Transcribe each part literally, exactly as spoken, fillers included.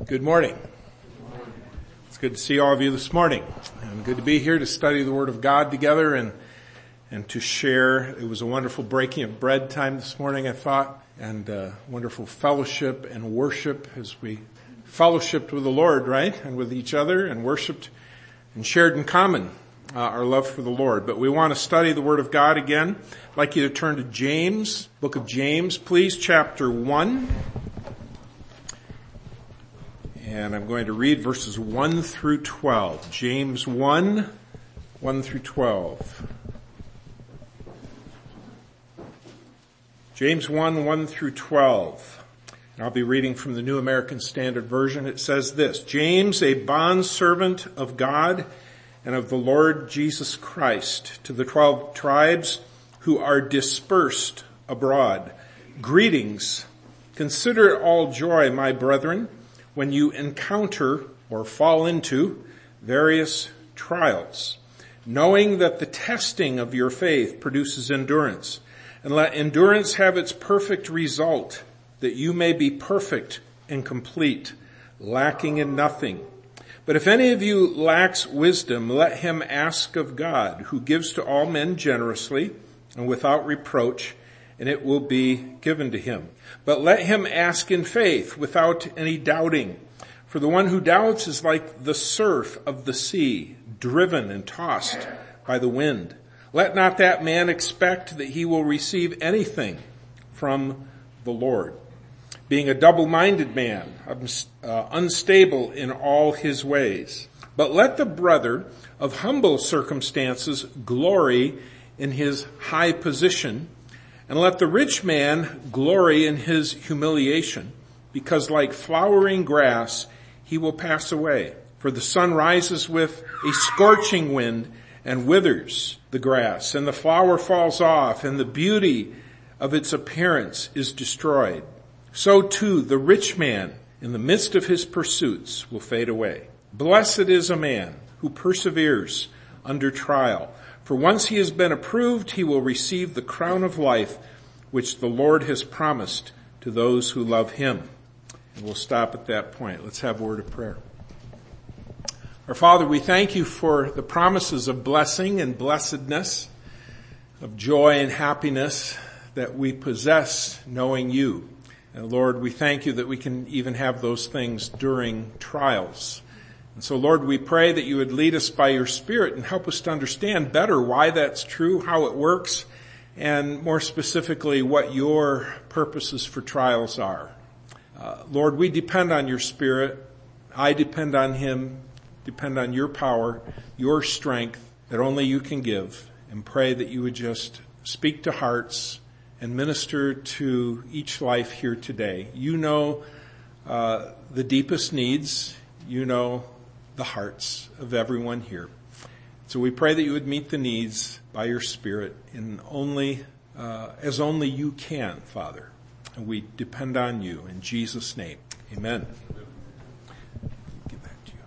Good morning. It's good to see all of you this morning, and good to be here to study the Word of God together and and to share. It was a wonderful breaking of bread time this morning, I thought, and uh, wonderful fellowship and worship as we fellowshiped with the Lord, right, and with each other, and worshiped and shared in common uh, our love for the Lord. But we want to study the Word of God again. I'd like you to turn to James, book of James, please, chapter one. And I'm going to read verses one through twelve. James one, one through twelve. James one, one through twelve. And I'll be reading from the New American Standard Version. It says this: James, a bondservant of God and of the Lord Jesus Christ, to the twelve tribes who are dispersed abroad. Greetings. Consider it all joy, my brethren, when you encounter or fall into various trials, knowing that the testing of your faith produces endurance. And let endurance have its perfect result, that you may be perfect and complete, lacking in nothing. But if any of you lacks wisdom, let him ask of God, who gives to all men generously and without reproach, and it will be given to him. But let him ask in faith, without any doubting. For the one who doubts is like the surf of the sea, driven and tossed by the wind. Let not that man expect that he will receive anything from the Lord, being a double-minded man, uh, unstable in all his ways. But let the brother of humble circumstances glory in his high position, and let the rich man glory in his humiliation, because like flowering grass, he will pass away. For the sun rises with a scorching wind and withers the grass, and the flower falls off, and the beauty of its appearance is destroyed. So too the rich man in the midst of his pursuits will fade away. Blessed is a man who perseveres under trial. For once he has been approved, he will receive the crown of life which the Lord has promised to those who love him. And we'll stop at that point. Let's have a word of prayer. Our Father, we thank you for the promises of blessing and blessedness, of joy and happiness that we possess knowing you. And Lord, we thank you that we can even have those things during trials. And so, Lord, we pray that you would lead us by your Spirit and help us to understand better why that's true, how it works, and more specifically, what your purposes for trials are. Uh, Lord, we depend on your Spirit. I depend on him, depend on your power, your strength that only you can give, and pray that you would just speak to hearts and minister to each life here today. You know uh, the deepest needs. You know the hearts of everyone here. So we pray that you would meet the needs by your Spirit in only, uh, as only you can, Father. And we depend on you in Jesus' name. Amen. Give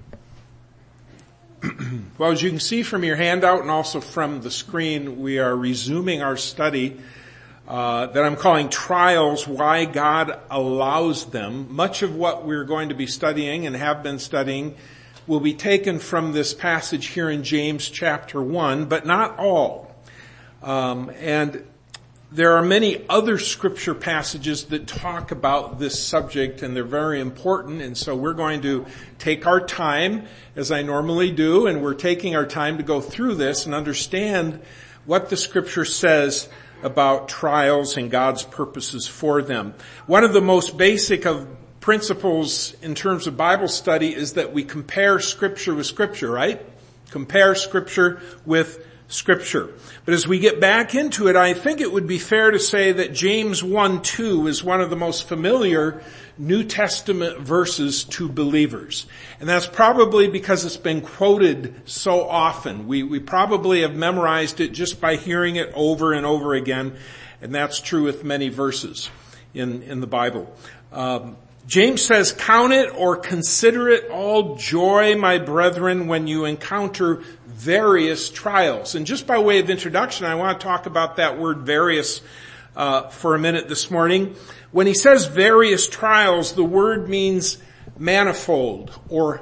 that to you. Well, as you can see from your handout and also from the screen, we are resuming our study Uh, that I'm calling Trials, Why God Allows Them. Much of what we're going to be studying and have been studying will be taken from this passage here in James chapter one, but not all. Um, and there are many other scripture passages that talk about this subject, and they're very important, and so we're going to take our time, as I normally do, and we're taking our time to go through this and understand what the scripture says about trials and God's purposes for them. One of the most basic of principles in terms of Bible study is that we compare scripture with scripture, right? Compare scripture with scripture. But as we get back into it, I think it would be fair to say that James one two is one of the most familiar New Testament verses to believers. And that's probably because it's been quoted so often. We, we probably have memorized it just by hearing it over and over again. And that's true with many verses in, in the Bible. Um, James says, count it or consider it all joy, my brethren, when you encounter various trials. And just by way of introduction, I want to talk about that word various uh, for a minute this morning. When he says various trials, the word means manifold or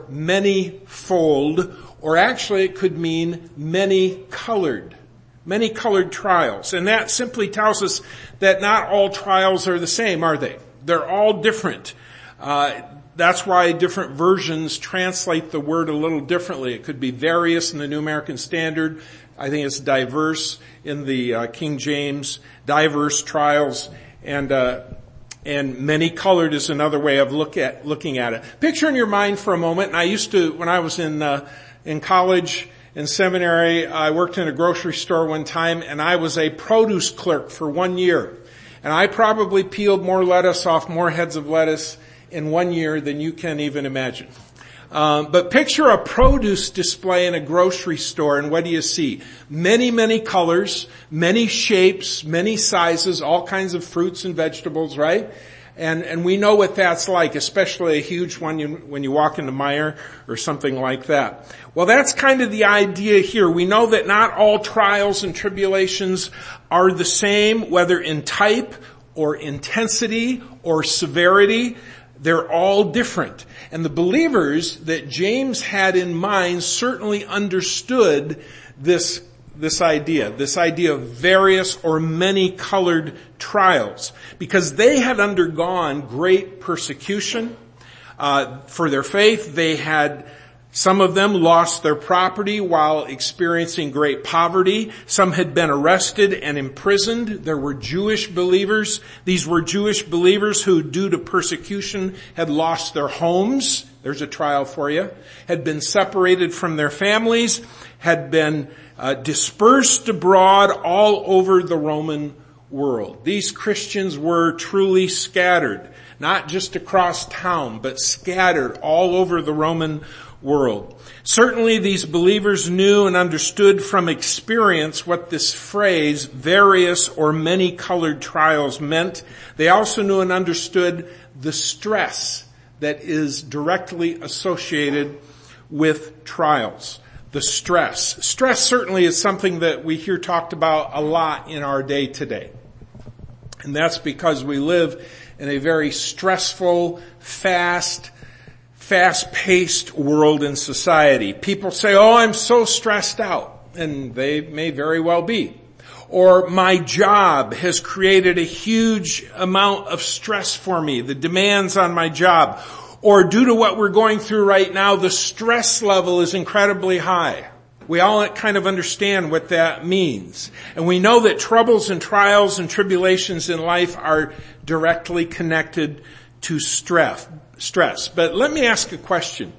many-fold, or actually it could mean many-colored. Many-colored trials. And that simply tells us that not all trials are the same, are they? They're all different. Uh, that's why different versions translate the word a little differently. It could be various in the New American Standard. I think it's diverse in the uh, King James. Diverse trials. And uh And many-colored is another way of look at, looking at it. Picture in your mind for a moment, and I used to, when I was in, uh, in college, in seminary, I worked in a grocery store one time, and I was a produce clerk for one year. And I probably peeled more lettuce off more heads of lettuce in one year than you can even imagine. Um, but picture a produce display in a grocery store, and what do you see? Many, many colors, many shapes, many sizes, all kinds of fruits and vegetables, right? And and we know what that's like, especially a huge one you, when you walk into Meijer or something like that. Well, that's kind of the idea here. We know that not all trials and tribulations are the same, whether in type or intensity or severity. They're all different. And the believers that James had in mind certainly understood this, this idea, this idea of various or many-colored trials, because they had undergone great persecution uh, for their faith. They had, some of them lost their property while experiencing great poverty. Some had been arrested and imprisoned. There were Jewish believers. These were Jewish believers who, due to persecution, had lost their homes. There's a trial for you. Had been separated from their families. Had been uh, dispersed abroad all over the Roman world. These Christians were truly scattered. Not just across town, but scattered all over the Roman world. Certainly these believers knew and understood from experience what this phrase, various or many-colored trials, meant. They also knew and understood the stress that is directly associated with trials. The stress. Stress certainly is something that we hear talked about a lot in our day today. And that's because we live in a very stressful, fast, fast-paced world and society. People say, oh, I'm so stressed out. And they may very well be. Or my job has created a huge amount of stress for me, the demands on my job. Or due to what we're going through right now, the stress level is incredibly high. We all kind of understand what that means. And we know that troubles and trials and tribulations in life are directly connected to stress. Stress. But let me ask a question.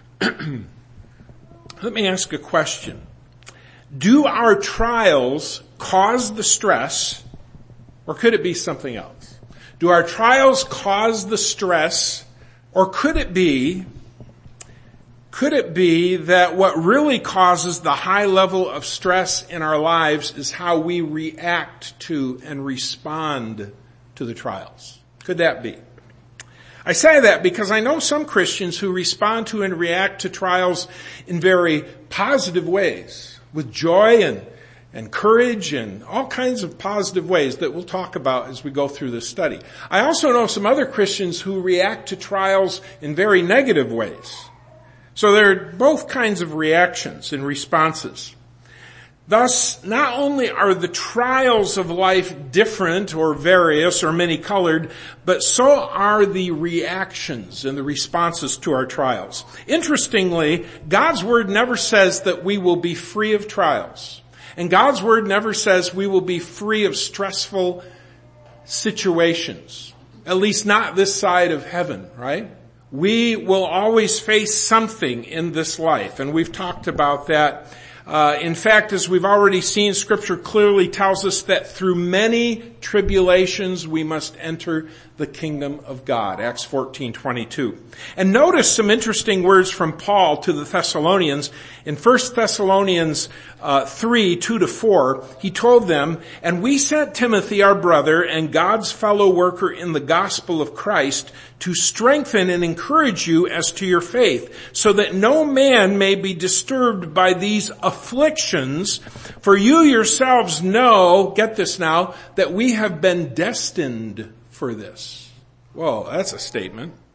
Let me ask a question. Do our trials cause the stress, or could it be something else? Do our trials cause the stress, or could it be, could it be that what really causes the high level of stress in our lives is how we react to and respond to the trials? Could that be? I say that because I know some Christians who respond to and react to trials in very positive ways, with joy and, and courage and all kinds of positive ways that we'll talk about as we go through this study. I also know some other Christians who react to trials in very negative ways. So there are both kinds of reactions and responses. Thus, not only are the trials of life different or various or many-colored, but so are the reactions and the responses to our trials. Interestingly, God's Word never says that we will be free of trials. And God's Word never says we will be free of stressful situations. At least not this side of heaven, right? We will always face something in this life, and we've talked about that. Uh, in fact, as we've already seen, Scripture clearly tells us that through many tribulations we must enter the kingdom of God. Acts fourteen twenty-two. And notice some interesting words from Paul to the Thessalonians. In First Thessalonians uh, three, two to four, he told them, "And we sent Timothy our brother and God's fellow worker in the gospel of Christ to strengthen and encourage you as to your faith, so that no man may be disturbed by these afflictions. For you yourselves know," get this now, "that we have been destined for this." Whoa, that's a statement.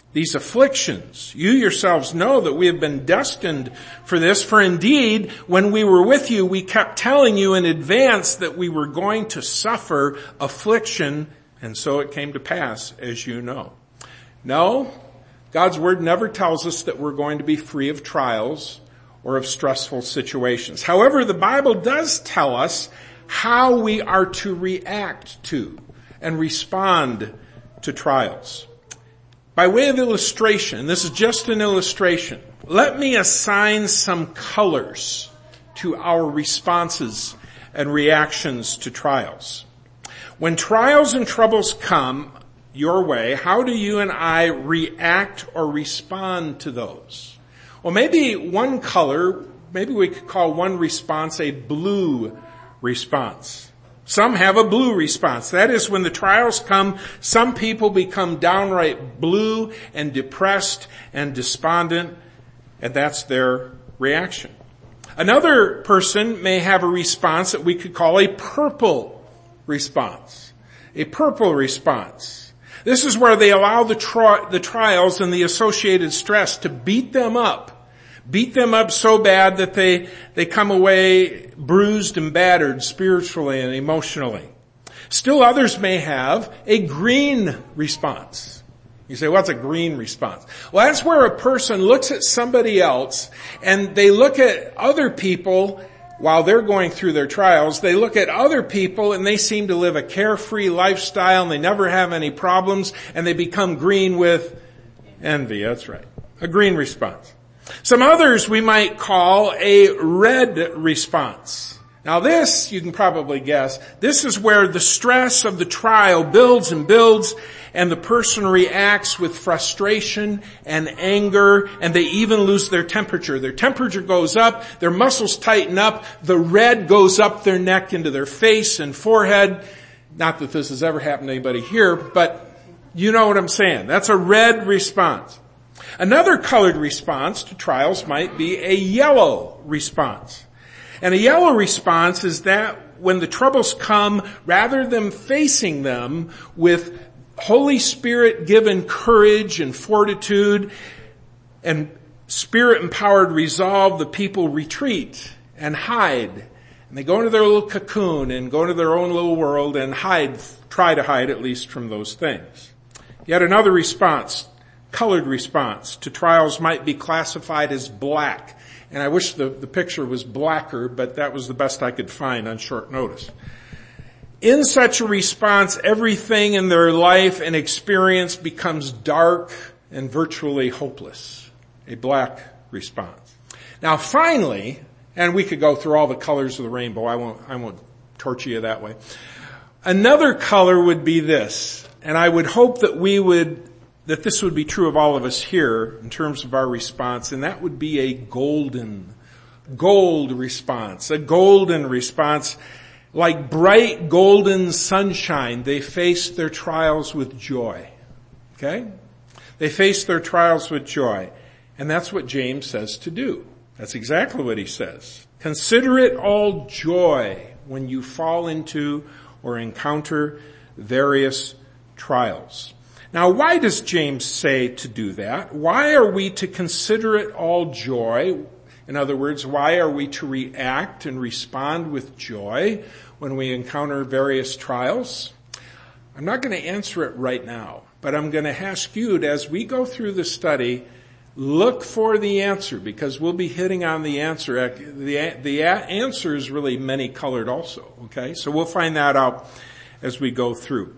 these afflictions. You yourselves know that we have been destined for this, for indeed, when we were with you, we kept telling you in advance that we were going to suffer affliction, and so it came to pass, as you know. No, God's word never tells us that we're going to be free of trials or of stressful situations. However, the Bible does tell us how we are to react to and respond to trials. By way of illustration, this is just an illustration, let me assign some colors to our responses and reactions to trials. When trials and troubles come your way, how do you and I react or respond to those? Well, maybe one color, maybe we could call one response a blue response. Some have a blue response. That is, when the trials come, some people become downright blue and depressed and despondent, and that's their reaction. Another person may have a response that we could call a purple response. A purple response. This is where they allow the, tri- the trials and the associated stress to beat them up. Beat them up so bad that they, they come away bruised and battered spiritually and emotionally. Still others may have a green response. You say, what's a green response? Well, that's where a person looks at somebody else and they look at other people while they're going through their trials. They look at other people and they seem to live a carefree lifestyle and they never have any problems, and they become green with envy. That's right. A green response. Some others we might call a red response. Now this, you can probably guess, this is where the stress of the trial builds and builds, and the person reacts with frustration and anger, and they even lose their temperature. Their temperature goes up, their muscles tighten up, the red goes up their neck into their face and forehead. Not that this has ever happened to anybody here, but you know what I'm saying. That's a red response. Another colored response to trials might be a yellow response. And a yellow response is that when the troubles come, rather than facing them with Holy Spirit-given courage and fortitude and Spirit-empowered resolve, the people retreat and hide. And they go into their little cocoon and go into their own little world and hide, try to hide at least from those things. Yet another response, colored response to trials, might be classified as black. And I wish the, the picture was blacker, but that was the best I could find on short notice. In such a response, everything in their life and experience becomes dark and virtually hopeless. A black response. Now finally, and we could go through all the colors of the rainbow, I won't, I won't torture you that way. Another color would be this, and I would hope that we would that this would be true of all of us here in terms of our response, and that would be a golden, gold response. A golden response, like bright golden sunshine. They face their trials with joy. Okay? They face their trials with joy. And that's what James says to do. That's exactly what he says. Consider it all joy when you fall into or encounter various trials. Now, why does James say to do that? Why are we to consider it all joy? In other words, why are we to react and respond with joy when we encounter various trials? I'm not going to answer it right now, but I'm going to ask you to, as we go through the study, look for the answer, because we'll be hitting on the answer. The, the answer is really many-colored also, okay? So we'll find that out as we go through.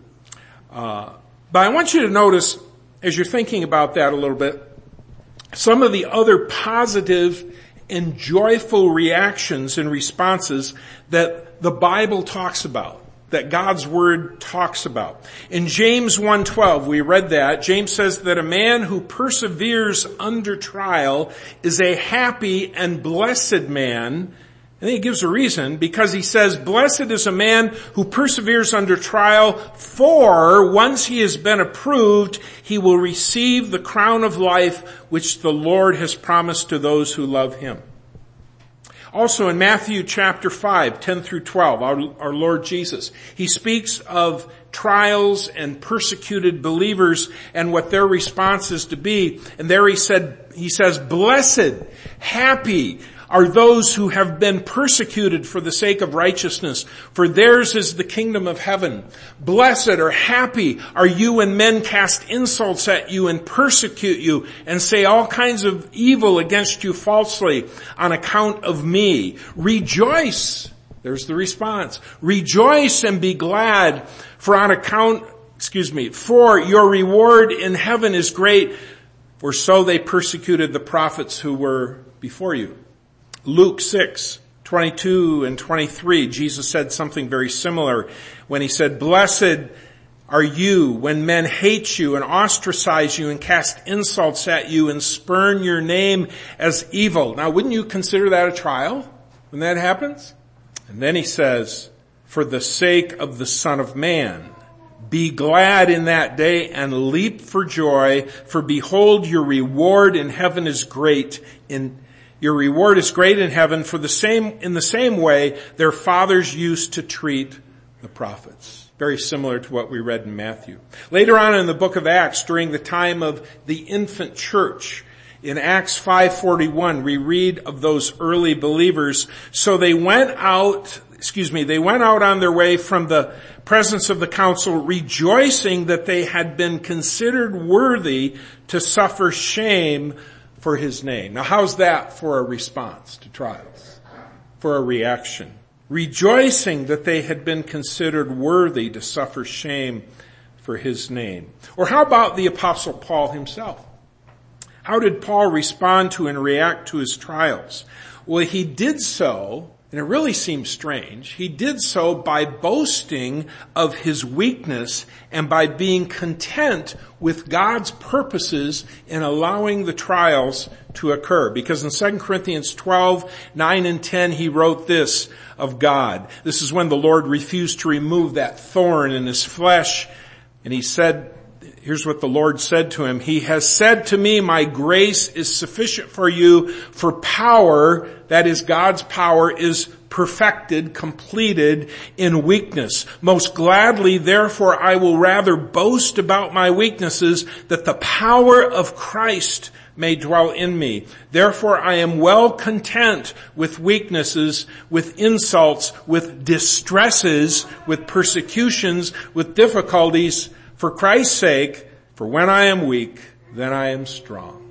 Uh, But I want you to notice, as you're thinking about that a little bit, some of the other positive and joyful reactions and responses that the Bible talks about, that God's Word talks about. In James one twelve, we read that. James says that a man who perseveres under trial is a happy and blessed man. And then he gives a reason, because he says, blessed is a man who perseveres under trial, for once he has been approved, he will receive the crown of life which the Lord has promised to those who love him. Also in Matthew chapter five, ten through twelve, our, our Lord Jesus, he speaks of trials and persecuted believers and what their response is to be. And there he said, he says, blessed, happy are those who have been persecuted for the sake of righteousness, for theirs is the kingdom of heaven. Blessed or happy are you when men cast insults at you and persecute you and say all kinds of evil against you falsely on account of me. Rejoice. There's the response. Rejoice and be glad, for on account, excuse me, for your reward in heaven is great, for so they persecuted the prophets who were before you. Luke six, twenty-two and twenty-three, Jesus said something very similar when he said, blessed are you when men hate you and ostracize you and cast insults at you and spurn your name as evil. Now, wouldn't you consider that a trial when that happens? And then he says, for the sake of the Son of Man, be glad in that day and leap for joy, for behold, your reward in heaven is great. In your reward is great in heaven, for the same, in the same way their fathers used to treat the prophets. Very similar to what we read in Matthew. Later on in the book of Acts, during the time of the infant church, in Acts five forty-one, we read of those early believers. So they went out, excuse me, they went out on their way from the presence of the council, rejoicing that they had been considered worthy to suffer shame for his name. Now, how's that for a response to trials? For a reaction? Rejoicing that they had been considered worthy to suffer shame for his name. Or how about the Apostle Paul himself? How did Paul respond to and react to his trials? Well, he did so, and it really seems strange, he did so by boasting of his weakness and by being content with God's purposes in allowing the trials to occur. Because in Second Corinthians twelve, nine and ten, he wrote this of God. This is when the Lord refused to remove that thorn in his flesh, and he said, here's what the Lord said to him. He has said to me, my grace is sufficient for you, for power, that is God's power, is perfected, completed in weakness. Most gladly, therefore, I will rather boast about my weaknesses, that the power of Christ may dwell in me. Therefore, I am well content with weaknesses, with insults, with distresses, with persecutions, with difficulties, for Christ's sake, for when I am weak, then I am strong.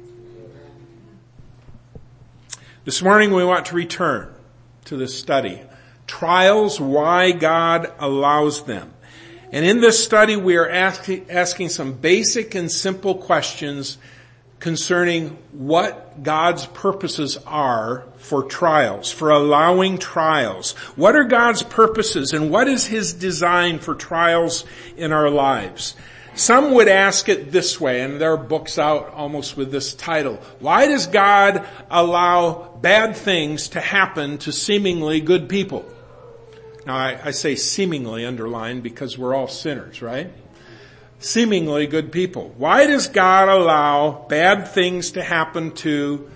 This morning we want to return to this study. Trials, why God allows them. And in this study we are asking, asking some basic and simple questions concerning what God's purposes are for trials, for allowing trials. What are God's purposes and what is his design for trials in our lives? Some would ask it this way, and there are books out almost with this title. Why does God allow bad things to happen to seemingly good people? Now I, I say seemingly underlined because we're all sinners, right? Seemingly good people. Why does God allow bad things to happen to,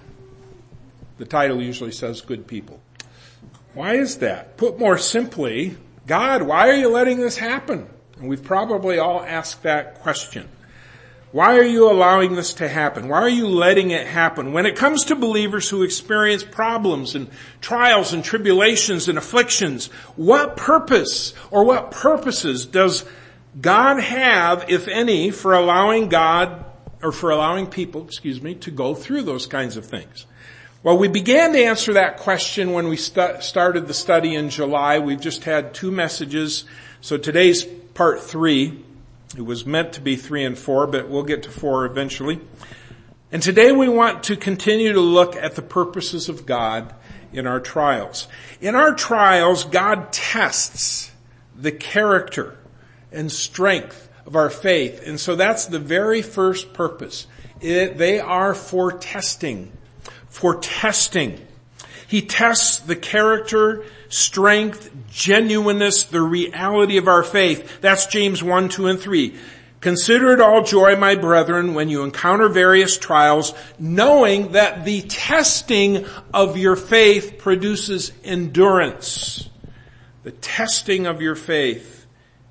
the title usually says good people. Why is that? Put more simply, God, why are you letting this happen? And we've probably all asked that question. Why are you allowing this to happen? Why are you letting it happen? When it comes to believers who experience problems and trials and tribulations and afflictions, what purpose or what purposes does God have, if any, for allowing God, or for allowing people, excuse me, to go through those kinds of things? Well, we began to answer that question when we st- started the study in July. We've just had two messages. So today's part three. It was meant to be three and four, but we'll get to four eventually. And today we want to continue to look at the purposes of God in our trials. In our trials, God tests the character and strength of our faith. And so that's the very first purpose. It, they are for testing. For testing. He tests the character, strength, genuineness, the reality of our faith. That's James one, two, and three. Consider it all joy, my brethren, when you encounter various trials, knowing that the testing of your faith produces endurance. The testing of your faith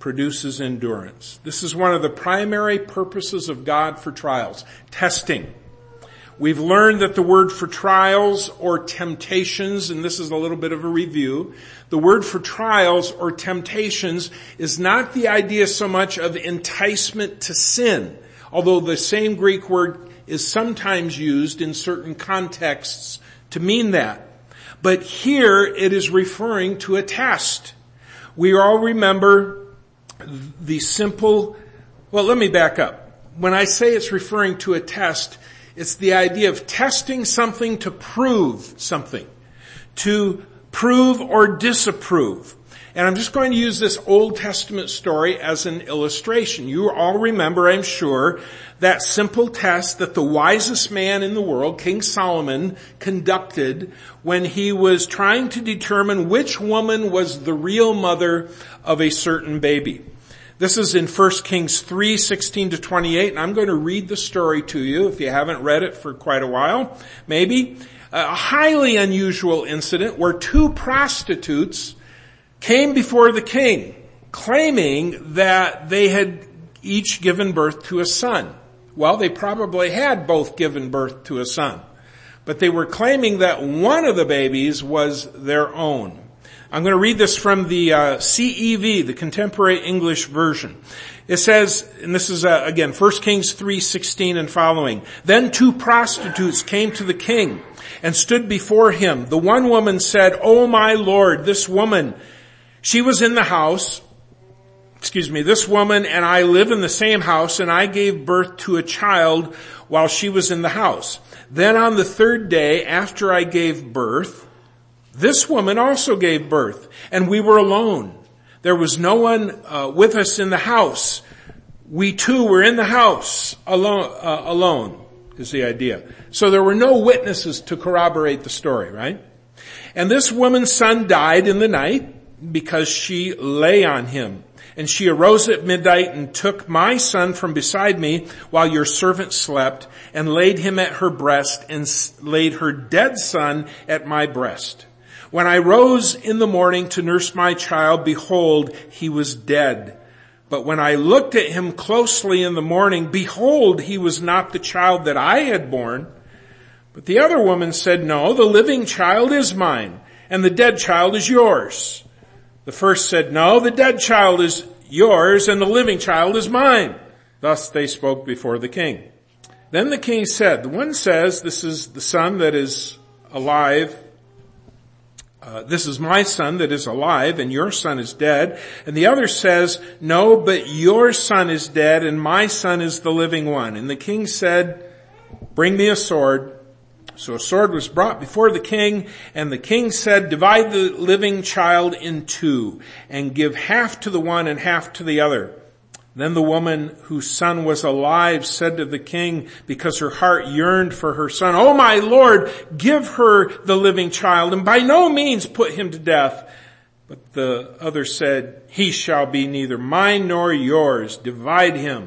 produces endurance. This is one of the primary purposes of God for trials, testing. We've learned that the word for trials or temptations, and this is a little bit of a review, the word for trials or temptations is not the idea so much of enticement to sin, although the same Greek word is sometimes used in certain contexts to mean that. But here it is referring to a test. We all remember the simple, well, let me back up. When I say it's referring to a test, it's the idea of testing something to prove something, to prove or disapprove. And I'm just going to use this Old Testament story as an illustration. You all remember, I'm sure, that simple test that the wisest man in the world, King Solomon, conducted when he was trying to determine which woman was the real mother of a certain baby. This is in First Kings three, sixteen to twenty-eight, and I'm going to read the story to you if you haven't read it for quite a while, maybe. A highly unusual incident where two prostitutes came before the king, claiming that they had each given birth to a son. Well, they probably had both given birth to a son, but they were claiming that one of the babies was their own. I'm going to read this from the uh, C E V, the Contemporary English Version. It says, and this is uh, again First Kings three sixteen and following. Then two prostitutes came to the king and stood before him. The one woman said, "Oh my lord, this woman, she was in the house, excuse me, this woman and I live in the same house, and I gave birth to a child while she was in the house. Then on the third day after I gave birth, this woman also gave birth, and we were alone. There was no one uh, with us in the house. We too were in the house alone, uh, alone is the idea. So there were no witnesses to corroborate the story, right? And this woman's son died in the night because she lay on him. And she arose at midnight and took my son from beside me while your servant slept, and laid him at her breast, and laid her dead son at my breast. When I rose in the morning to nurse my child, behold, he was dead. But when I looked at him closely in the morning, behold, he was not the child that I had borne. But the other woman said, no, the living child is mine, and the dead child is yours. The first said, no, the dead child is yours, and the living child is mine. Thus they spoke before the king. Then the king said, the one says, this is the son that is alive, Uh, this is my son that is alive, and your son is dead. And the other says, no, but your son is dead, and my son is the living one. And the king said, bring me a sword. So a sword was brought before the king, and the king said, divide the living child in two, and give half to the one and half to the other. Then the woman whose son was alive said to the king, because her heart yearned for her son, oh my lord, give her the living child, and by no means put him to death. But the other said, he shall be neither mine nor yours, divide him.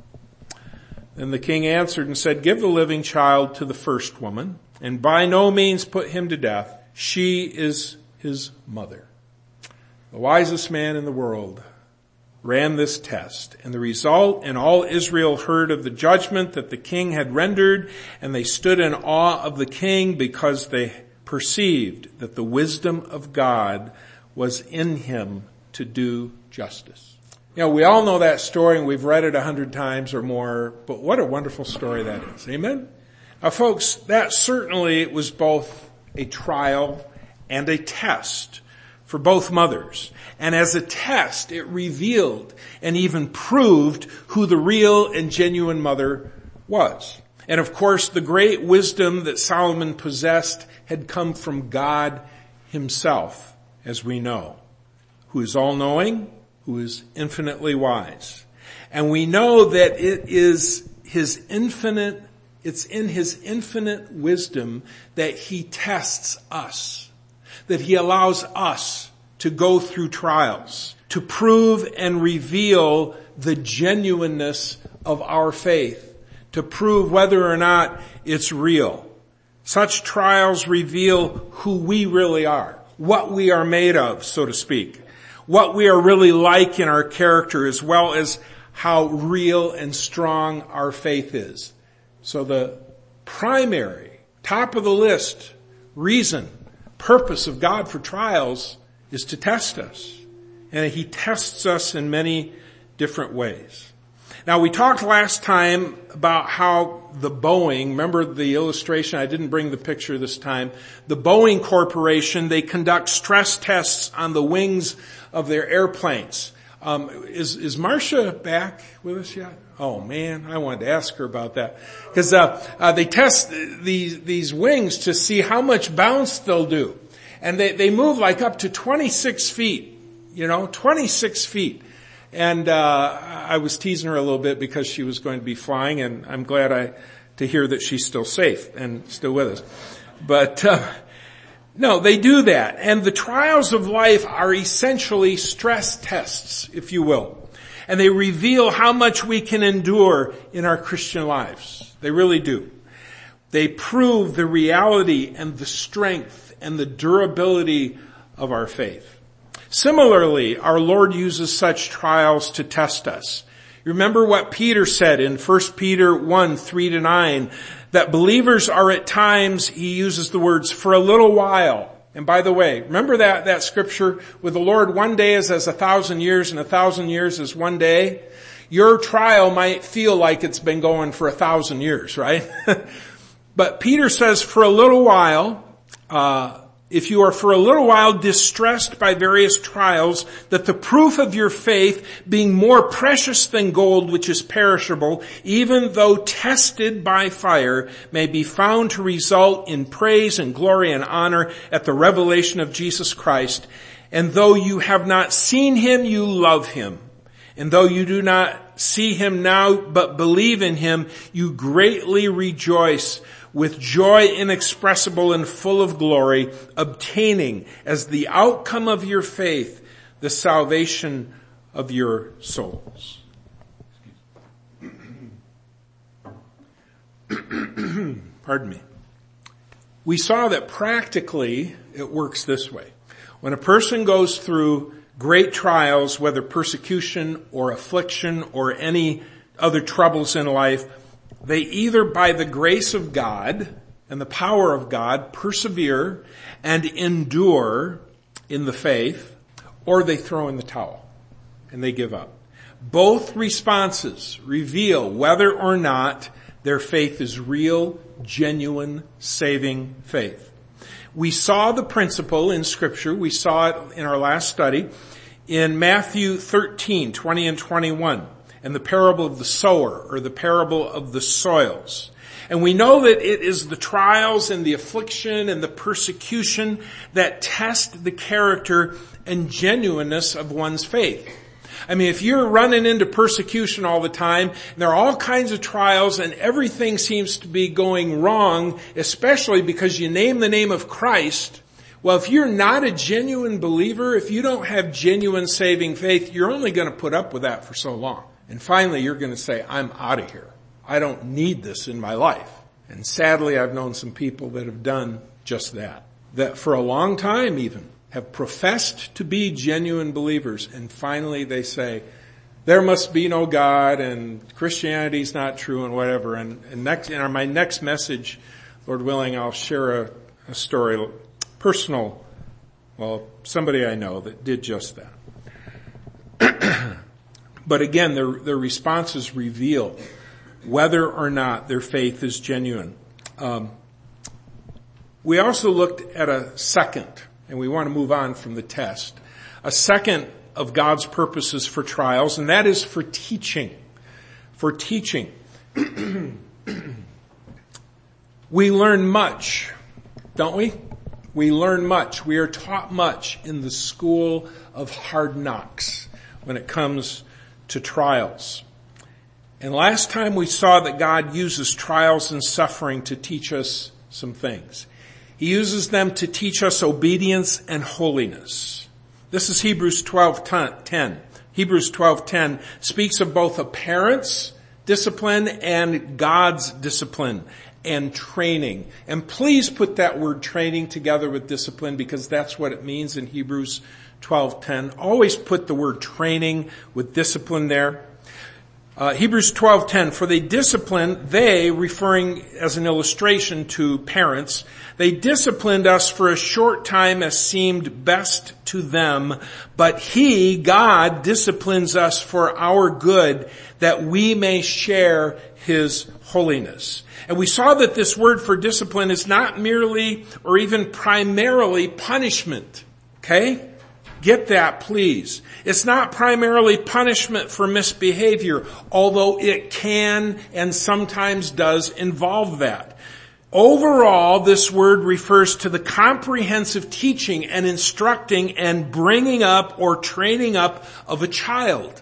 Then the king answered and said, give the living child to the first woman, and by no means put him to death. She is his mother. The wisest man in the world ran this test, and the result, and all Israel heard of the judgment that the king had rendered, and they stood in awe of the king because they perceived that the wisdom of God was in him to do justice. You know, we all know that story, and we've read it a hundred times or more, but what a wonderful story that is. Amen? Now folks, that certainly was both a trial and a test for both mothers. And as a test, it revealed and even proved who the real and genuine mother was. And of course, the great wisdom that Solomon possessed had come from God himself, as we know, who is all-knowing, who is infinitely wise. And we know that it is his infinite, it's in his infinite wisdom that he tests us, that he allows us to go through trials, to prove and reveal the genuineness of our faith, to prove whether or not it's real. Such trials reveal who we really are, what we are made of, so to speak. what we are really like in our character, as well as how real and strong our faith is. So the primary, top of the list, reason, purpose of God for trials is to test us. And He tests us in many different ways. Now, we talked last time about how the Boeing, remember the illustration, I didn't bring the picture this time, the Boeing Corporation, they conduct stress tests on the wings of their airplanes. Um, is, is Marcia back with us yet? Oh man, I wanted to ask her about that. Because uh, uh, they test these, these wings to see how much bounce they'll do. And they, they move like up to twenty-six feet, you know, twenty-six feet. And uh I was teasing her a little bit because she was going to be flying, and I'm glad I to hear that she's still safe and still with us. But uh no, they do that. And the trials of life are essentially stress tests, if you will. And they reveal how much we can endure in our Christian lives. They really do. They prove the reality and the strength and the durability of our faith. Similarly, our Lord uses such trials to test us. Remember what Peter said in First Peter one, three to nine, that believers are at times, he uses the words, for a little while. And by the way, remember that, that scripture, with the Lord one day is as a thousand years and a thousand years is one day? Your trial might feel like it's been going for a thousand years, right? But Peter says for a little while, uh, if you are for a little while distressed by various trials, that the proof of your faith, being more precious than gold which is perishable, even though tested by fire, may be found to result in praise and glory and honor at the revelation of Jesus Christ. And though you have not seen Him, you love Him. And though you do not see Him now, but believe in Him, you greatly rejoice with joy inexpressible and full of glory, obtaining as the outcome of your faith the salvation of your souls. Pardon me. We saw that practically it works this way. When a person goes through great trials, whether persecution or affliction or any other troubles in life, they either by the grace of God and the power of God persevere and endure in the faith, or they throw in the towel and they give up. Both responses reveal whether or not their faith is real, genuine, saving faith. We saw the principle in Scripture. We saw it in our last study in Matthew thirteen, twenty and twenty-one. And the parable of the sower, or the parable of the soils. And we know that it is the trials and the affliction and the persecution that test the character and genuineness of one's faith. I mean, if you're running into persecution all the time, and there are all kinds of trials and everything seems to be going wrong, especially because you name the name of Christ, well, if you're not a genuine believer, if you don't have genuine saving faith, you're only going to put up with that for so long. And finally, you're going to say, I'm out of here. I don't need this in my life. And sadly, I've known some people that have done just that. That for a long time even have professed to be genuine believers. And finally they say, there must be no God and Christianity's not true and whatever. And, and next, in our, my next message, Lord willing, I'll share a, a story, personal, well, somebody I know that did just that. But again, their, their responses reveal whether or not their faith is genuine. Um, we also looked at a second, and we want to move on from the test, a second of God's purposes for trials, and that is for teaching. For teaching. We learn much, don't we? We learn much. We are taught much in the school of hard knocks when it comes to trials. And last time we saw that God uses trials and suffering to teach us some things. He uses them to teach us obedience and holiness. This is Hebrews twelve ten. Hebrews twelve ten speaks of both a parent's discipline and God's discipline and training. And please put that word training together with discipline, because that's what it means in Hebrews twelve ten. Always put the word training with discipline there. Uh, Hebrews twelve ten, for they disciplined, they, referring as an illustration to parents, they disciplined us for a short time as seemed best to them, but He, God, disciplines us for our good, that we may share His holiness. And we saw that this word for discipline is not merely or even primarily punishment. Okay? Get that, please. It's not primarily punishment for misbehavior, although it can and sometimes does involve that. Overall, this word refers to the comprehensive teaching and instructing and bringing up or training up of a child.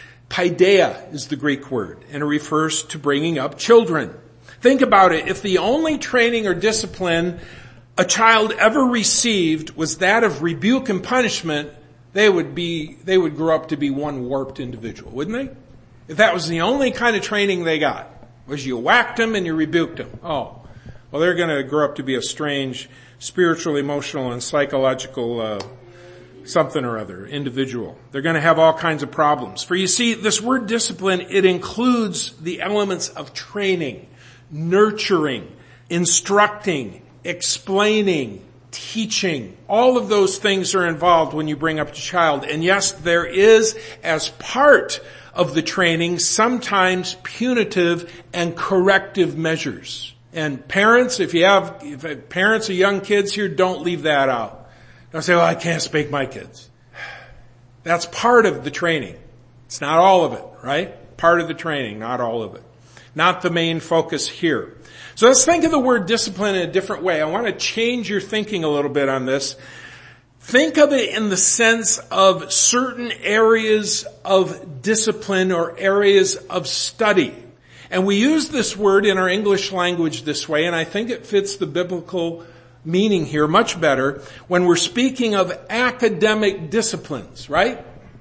Paideia is the Greek word, and it refers to bringing up children. Think about it. If the only training or discipline a child ever received was that of rebuke and punishment, they would be, they would grow up to be one warped individual, wouldn't they? If that was the only kind of training they got, was you whacked them and you rebuked them. Oh, well, they're going to grow up to be a strange spiritual, emotional, and psychological uh, something or other individual. They're going to have all kinds of problems. For you see, this word discipline, it includes the elements of training, nurturing, instructing, explaining, teaching. All of those things are involved when you bring up a child. And yes, there is, as part of the training, sometimes punitive and corrective measures. And parents, if you have if parents of young kids here, don't leave that out. Don't say, well, I can't spank my kids. That's part of the training. It's not all of it, right? Part of the training, not all of it. Not the main focus here. So let's think of the word discipline in a different way. I want to change your thinking a little bit on this. Think of it in the sense of certain areas of discipline or areas of study. And we use this word in our English language this way, and I think it fits the biblical meaning here much better when we're speaking of academic disciplines, right?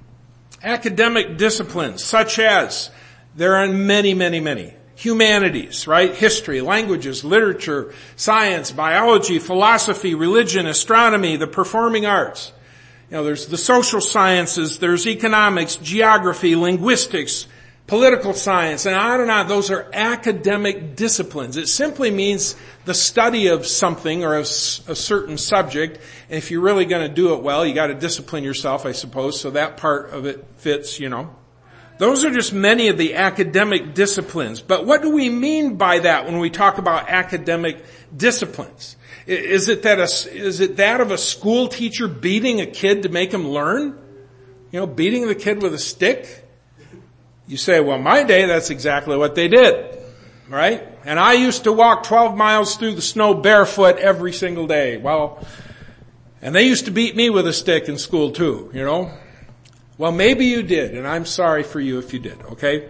Academic disciplines, such as, there are many, many, many. Humanities, right? History, languages, literature, science, biology, philosophy, religion, astronomy, the performing arts. You know, there's the social sciences, there's economics, geography, linguistics, political science, and on and on. Those are academic disciplines. It simply means the study of something or a, a certain subject. And if you're really going to do it well, you got to discipline yourself, I suppose. So that part of it fits, you know. Those are just many of the academic disciplines. But what do we mean by that when we talk about academic disciplines? Is it that a, is it that of a school teacher beating a kid to make him learn? You know, beating the kid with a stick? You say, well, my day, that's exactly what they did, right? And I used to walk twelve miles through the snow barefoot every single day. Well, and they used to beat me with a stick in school too, you know? Well, maybe you did, and I'm sorry for you if you did, okay?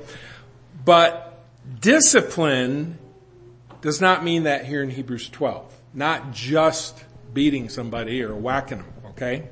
But discipline does not mean that here in Hebrews twelve. Not just beating somebody or whacking them, okay?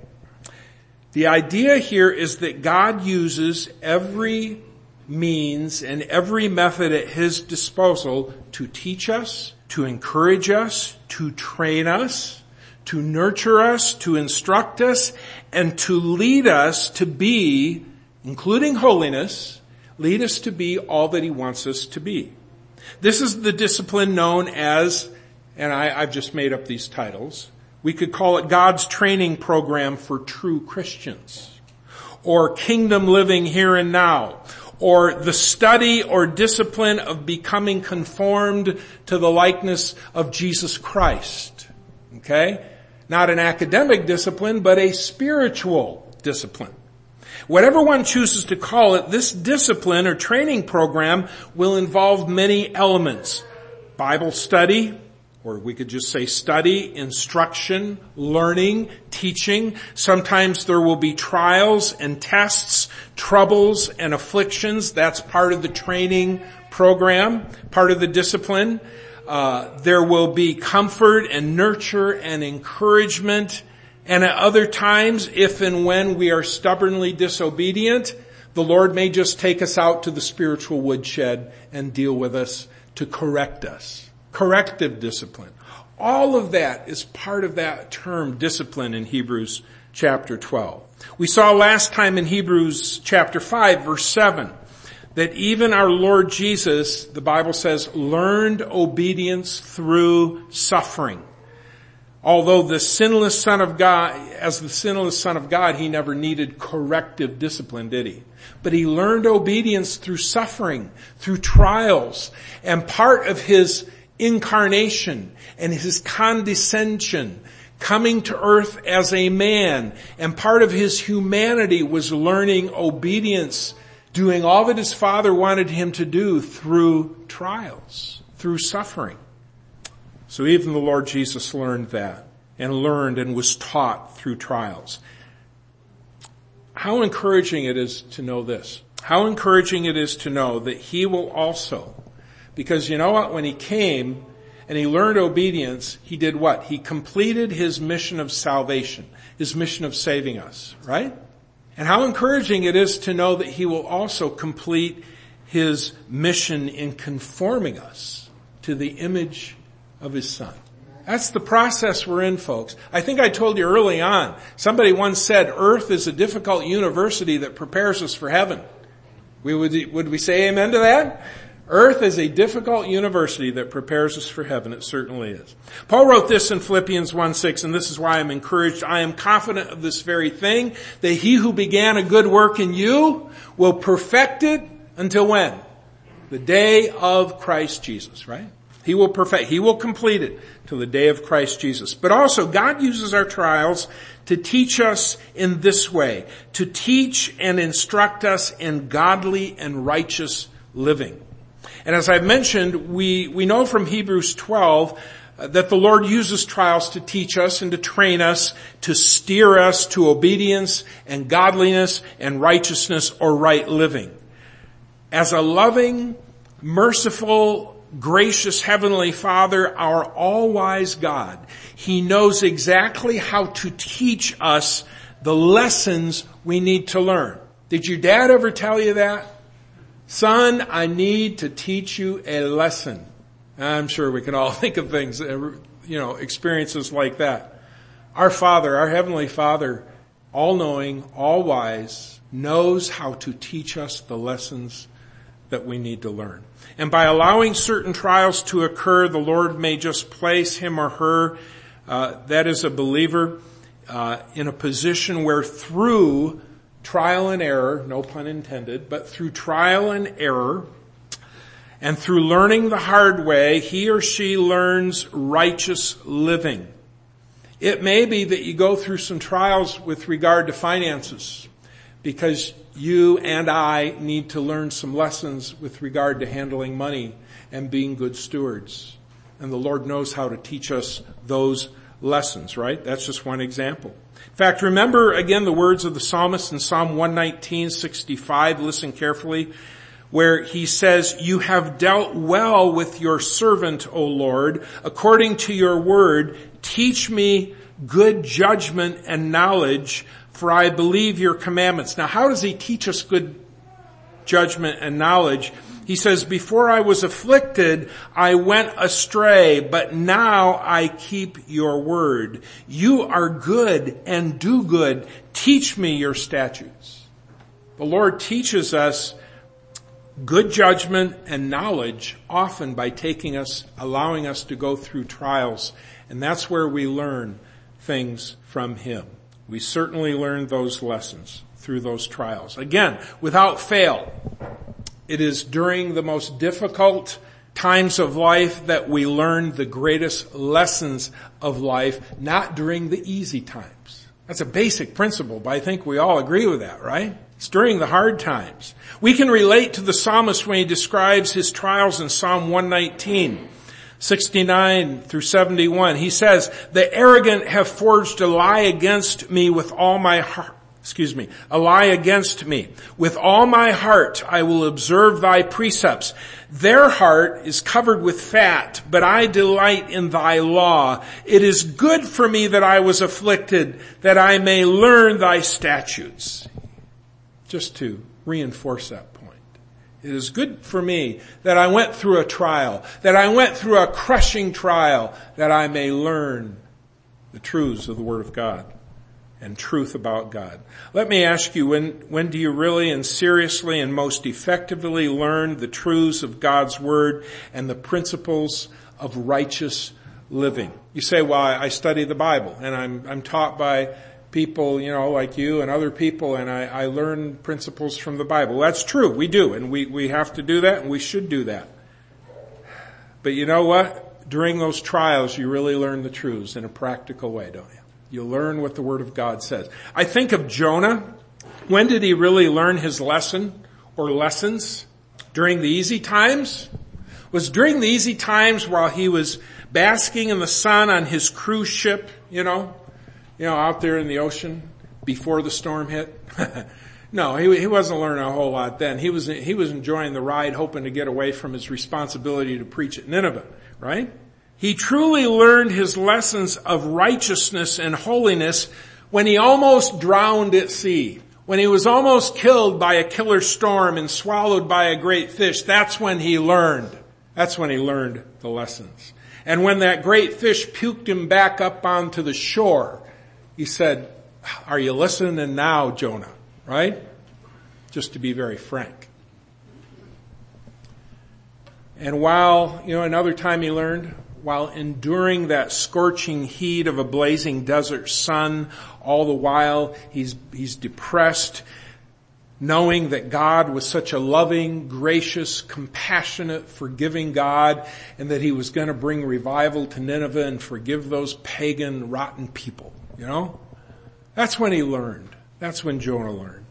The idea here is that God uses every means and every method at His disposal to teach us, to encourage us, to train us, to nurture us, to instruct us, and to lead us to be, including holiness, lead us to be all that He wants us to be. This is the discipline known as, and I, I've just made up these titles, we could call it God's training program for true Christians, or kingdom living here and now, or the study or discipline of becoming conformed to the likeness of Jesus Christ. Okay? Not an academic discipline, but a spiritual discipline. Whatever one chooses to call it, this discipline or training program will involve many elements. Bible study, or we could just say study, instruction, learning, teaching. Sometimes there will be trials and tests, troubles and afflictions. That's part of the training program, part of the discipline. Uh, there will be comfort and nurture and encouragement. And at other times, if and when we are stubbornly disobedient, the Lord may just take us out to the spiritual woodshed and deal with us to correct us. Corrective discipline. All of that is part of that term discipline in Hebrews chapter twelve. We saw last time in Hebrews chapter five, verse seven, that even our Lord Jesus, the Bible says, learned obedience through suffering. Although the sinless Son of God, as the sinless Son of God, he never needed corrective discipline, did he? But he learned obedience through suffering, through trials, and part of his incarnation and his condescension, coming to earth as a man, and part of his humanity was learning obedience, doing all that his Father wanted him to do through trials, through suffering. So even the Lord Jesus learned that, and learned and was taught through trials. How encouraging it is to know this. How encouraging it is to know that he will also, because you know what, when he came and he learned obedience, he did what? He completed his mission of salvation, his mission of saving us, right? And how encouraging it is to know that he will also complete his mission in conforming us to the image of his Son. That's the process we're in, folks. I think I told you early on, somebody once said, earth is a difficult university that prepares us for heaven. We would, would we say amen to that? Earth is a difficult university that prepares us for heaven. It certainly is. Paul wrote this in Philippians one six, and this is why I'm encouraged. I am confident of this very thing, that he who began a good work in you will perfect it until when? The day of Christ Jesus, right? He will perfect, he will complete it till the day of Christ Jesus. But also, God uses our trials to teach us in this way, to teach and instruct us in godly and righteous living. And as I've mentioned, we, we know from Hebrews twelve uh, that the Lord uses trials to teach us and to train us, to steer us to obedience and godliness and righteousness or right living. As a loving, merciful, gracious Heavenly Father, our all-wise God, he knows exactly how to teach us the lessons we need to learn. Did your dad ever tell you that? Son, I need to teach you a lesson. I'm sure we can all think of things, you know, experiences like that. Our Father, our Heavenly Father, all-knowing, all-wise, knows how to teach us the lessons that we need to learn. And by allowing certain trials to occur, the Lord may just place him or her, uh, that is a believer, uh, in a position where through trial and error, no pun intended, but through trial and error, and through learning the hard way, he or she learns righteous living. It may be that you go through some trials with regard to finances, because you and I need to learn some lessons with regard to handling money and being good stewards. And the Lord knows how to teach us those lessons, right? That's just one example. In fact, remember again the words of the psalmist in Psalm one nineteen, sixty-five. Listen carefully, where he says, you have dealt well with your servant, O Lord, according to your word. Teach me good judgment and knowledge, for I believe your commandments. Now, how does he teach us good judgment and knowledge? He says, before I was afflicted, I went astray, but now I keep your word. You are good and do good. Teach me your statutes. The Lord teaches us good judgment and knowledge often by taking us, allowing us to go through trials. And that's where we learn things from him. We certainly learn those lessons through those trials. Again, without fail, it is during the most difficult times of life that we learn the greatest lessons of life, not during the easy times. That's a basic principle, but I think we all agree with that, right? It's during the hard times. We can relate to the psalmist when he describes his trials in Psalm one nineteen. sixty-nine through seventy-one, he says, the arrogant have forged a lie against me with all my heart. Excuse me, a lie against me. With all my heart I will observe thy precepts. Their heart is covered with fat, but I delight in thy law. It is good for me that I was afflicted, that I may learn thy statutes. Just to reinforce that point. It is good for me that I went through a trial, that I went through a crushing trial, that I may learn the truths of the Word of God and truth about God. Let me ask you, when, when do you really and seriously and most effectively learn the truths of God's Word and the principles of righteous living? You say, well, I study the Bible and I'm, I'm taught by people, you know, like you and other people, and I, I learn principles from the Bible. That's true. We do. And we, we have to do that, and we should do that. But you know what? During those trials, you really learn the truths in a practical way, don't you? You learn what the Word of God says. I think of Jonah. When did he really learn his lesson or lessons? During the easy times? Was during the easy times while he was basking in the sun on his cruise ship, you know, you know, out there in the ocean before the storm hit? No, he, he wasn't learning a whole lot then. He was, he was enjoying the ride, hoping to get away from his responsibility to preach at Nineveh, right? He truly learned his lessons of righteousness and holiness when he almost drowned at sea. When he was almost killed by a killer storm and swallowed by a great fish. That's when he learned. That's when he learned the lessons. And when that great fish puked him back up onto the shore, he said, are you listening now, Jonah? Right? Just to be very frank. And while, you know, another time he learned, while enduring that scorching heat of a blazing desert sun, all the while he's, he's depressed, knowing that God was such a loving, gracious, compassionate, forgiving God, and that he was going to bring revival to Nineveh and forgive those pagan, rotten people, you know? That's when he learned. That's when Jonah learned.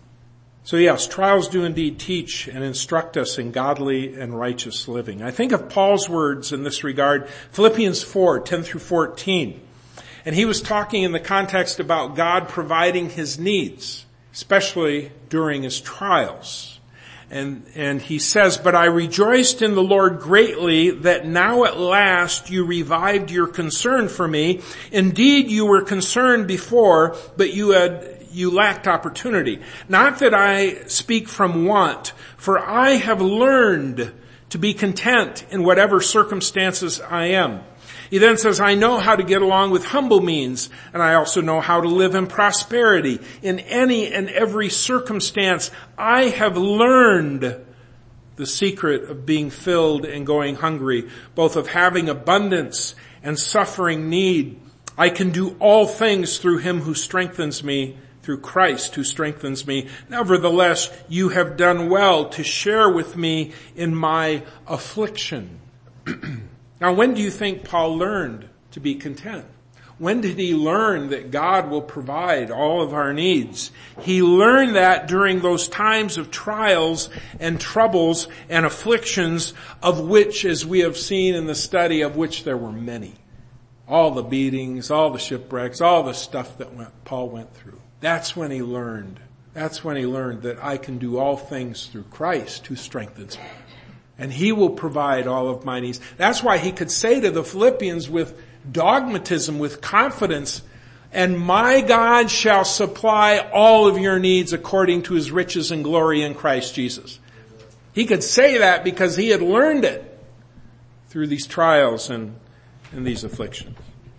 So yes, trials do indeed teach and instruct us in godly and righteous living. I think of Paul's words in this regard, Philippians four, ten through fourteen. And he was talking in the context about God providing his needs, especially during his trials. And, and he says, but I rejoiced in the Lord greatly that now at last you revived your concern for me. Indeed, you were concerned before, but you had, you lacked opportunity. Not that I speak from want, for I have learned to be content in whatever circumstances I am. He then says, I know how to get along with humble means, and I also know how to live in prosperity. In any and every circumstance, I have learned the secret of being filled and going hungry, both of having abundance and suffering need. I can do all things through him who strengthens me, through Christ who strengthens me. Nevertheless, you have done well to share with me in my affliction. Now, when do you think Paul learned to be content? When did he learn that God will provide all of our needs? He learned that during those times of trials and troubles and afflictions, of which, as we have seen in the study, of which there were many. All the beatings, all the shipwrecks, all the stuff that went, Paul went through. That's when he learned. That's when he learned that I can do all things through Christ who strengthens me. And he will provide all of my needs. That's why he could say to the Philippians with dogmatism, with confidence, and my God shall supply all of your needs according to his riches and glory in Christ Jesus. He could say that because he had learned it through these trials and, and these afflictions.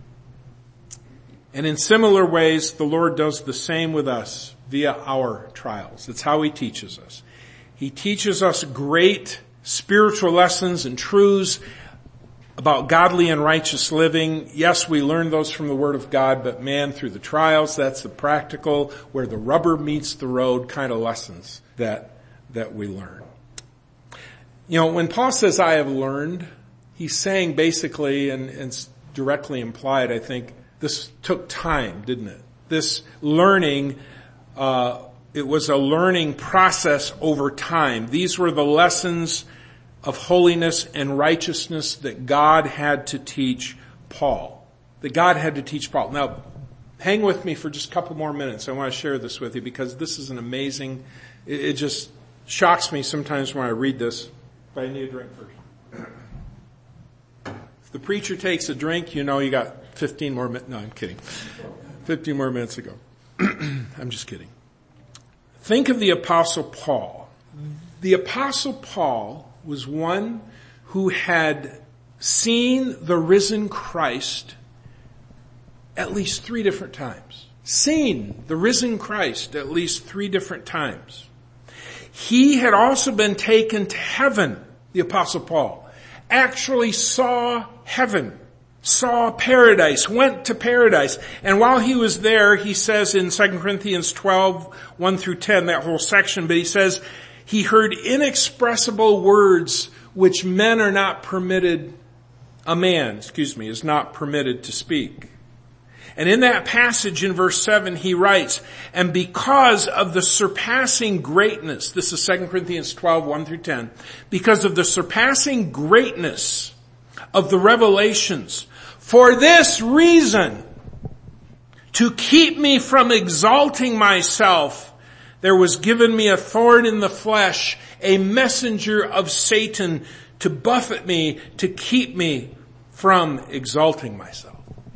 And in similar ways, the Lord does the same with us via our trials. It's how he teaches us. He teaches us great spiritual lessons and truths about godly and righteous living. Yes, we learn those from the Word of God, but man, through the trials, that's the practical, where the rubber meets the road kind of lessons that, that we learn. You know, when Paul says, I have learned, he's saying basically, and, and it's directly implied, I think, this took time, didn't it? This learning, uh, it was a learning process over time. These were the lessons of holiness and righteousness that God had to teach Paul. That God had to teach Paul. Now, hang with me for just a couple more minutes. I want to share this with you because this is an amazing, it, it just shocks me sometimes when I read this. But I need a drink first. If the preacher takes a drink, you know you got fifteen more minutes. No, I'm kidding. fifteen more minutes ago. I'm just kidding. Think of the Apostle Paul. The Apostle Paul was one who had seen the risen Christ at least three different times. seen the risen Christ at least three different times. He had also been taken to heaven, the Apostle Paul. Actually saw heaven, saw paradise, went to paradise. And while he was there, he says in Second Corinthians twelve, one through ten, that whole section, but he says, he heard inexpressible words which men are not permitted, a man, excuse me, is not permitted to speak. And in that passage in verse seven, he writes, and because of the surpassing greatness, this is Second Corinthians twelve, one through ten, because of the surpassing greatness of the revelations, for this reason, to keep me from exalting myself, there was given me a thorn in the flesh, a messenger of Satan to buffet me, to keep me from exalting myself.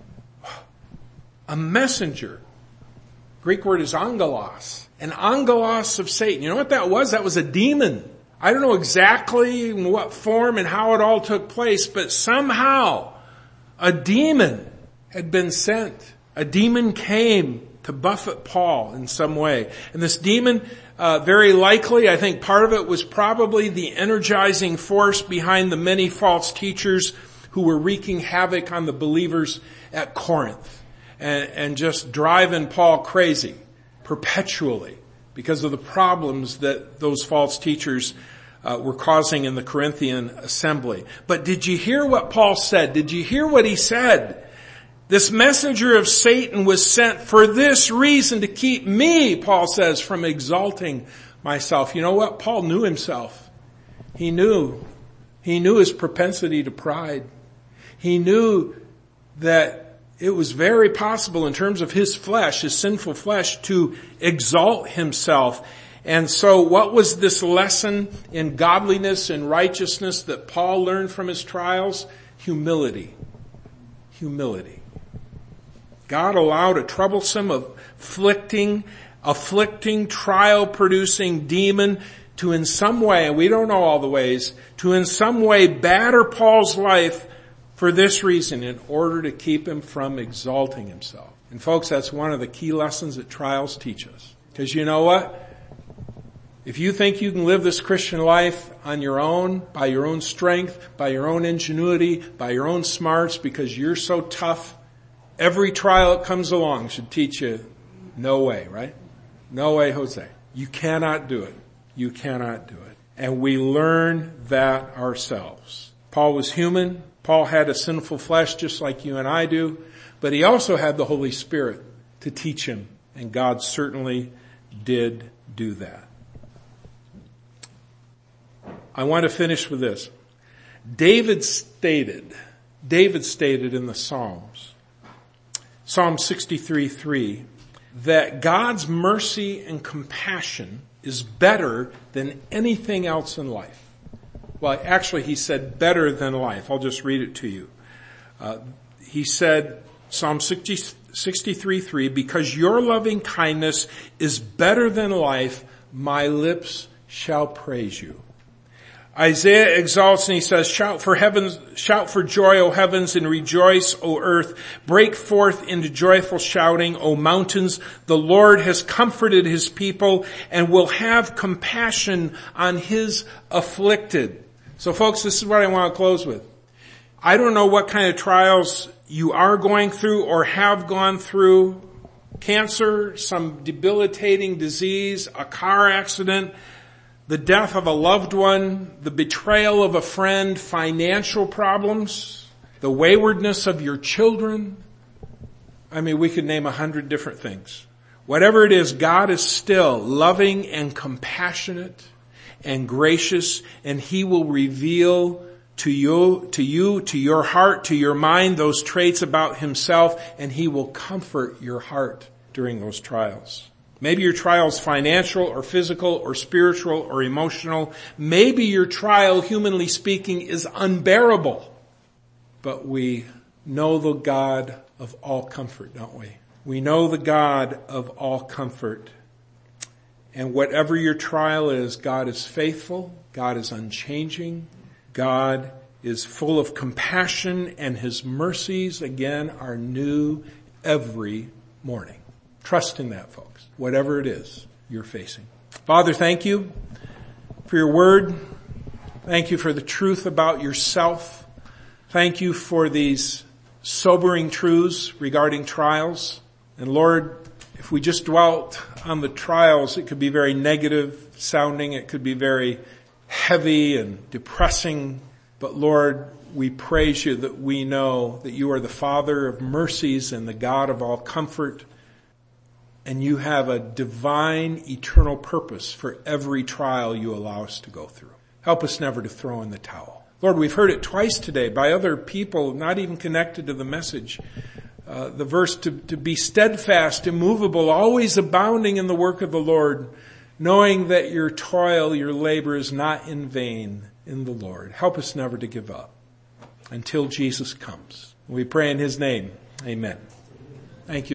A messenger. Greek word is angelos. An angelos of Satan. You know what that was? That was a demon. I don't know exactly in what form and how it all took place, but somehow a demon had been sent. A demon came to buffet Paul in some way. And this demon, uh, very likely, I think part of it was probably the energizing force behind the many false teachers who were wreaking havoc on the believers at Corinth and, and just driving Paul crazy perpetually because of the problems that those false teachers uh, were causing in the Corinthian assembly. But did you hear what Paul said? Did you hear what he said? This messenger of Satan was sent for this reason, to keep me, Paul says, from exalting myself. You know what? Paul knew himself. He knew. He knew his propensity to pride. He knew that it was very possible in terms of his flesh, his sinful flesh, to exalt himself. And so what was this lesson in godliness and righteousness that Paul learned from his trials? Humility. Humility. God allowed a troublesome, afflicting, afflicting, trial-producing demon to in some way, and we don't know all the ways, to in some way batter Paul's life for this reason, in order to keep him from exalting himself. And folks, that's one of the key lessons that trials teach us. Because you know what? If you think you can live this Christian life on your own, by your own strength, by your own ingenuity, by your own smarts, because you're so tough, every trial that comes along should teach you, no way, right? No way, Jose. You cannot do it. You cannot do it. And we learn that ourselves. Paul was human. Paul had a sinful flesh just like you and I do. But he also had the Holy Spirit to teach him. And God certainly did do that. I want to finish with this. David stated, David stated in the Psalms, Psalm sixty-three three, that God's mercy and compassion is better than anything else in life. Well, actually he said better than life. I'll just read it to you. Uh, he said, Psalm sixty-three three, because your loving kindness is better than life, my lips shall praise you. Isaiah exalts and he says, shout for heavens, shout for joy, O heavens, and rejoice, O earth. Break forth into joyful shouting, O mountains. The Lord has comforted his people and will have compassion on his afflicted. So folks, this is what I want to close with. I don't know what kind of trials you are going through or have gone through. Cancer, some debilitating disease, a car accident, the death of a loved one, the betrayal of a friend, financial problems, the waywardness of your children. I mean, we could name a hundred different things. Whatever it is, God is still loving and compassionate and gracious, and he will reveal to you, to you, to your heart, to your mind, those traits about himself, and he will comfort your heart during those trials. Maybe your trial is financial or physical or spiritual or emotional. Maybe your trial, humanly speaking, is unbearable. But we know the God of all comfort, don't we? We know the God of all comfort. And whatever your trial is, God is faithful. God is unchanging. God is full of compassion, and his mercies, again, are new every morning. Trust in that, folks, whatever it is you're facing. Father, thank you for your word. Thank you for the truth about yourself. Thank you for these sobering truths regarding trials. And Lord, if we just dwelt on the trials, it could be very negative sounding. It could be very heavy and depressing. But Lord, we praise you that we know that you are the Father of mercies and the God of all comfort. And you have a divine, eternal purpose for every trial you allow us to go through. Help us never to throw in the towel. Lord, we've heard it twice today by other people, not even connected to the message. Uh, the verse to, to be steadfast, immovable, always abounding in the work of the Lord, knowing that your toil, your labor is not in vain in the Lord. Help us never to give up until Jesus comes. We pray in his name. Amen. Thank you.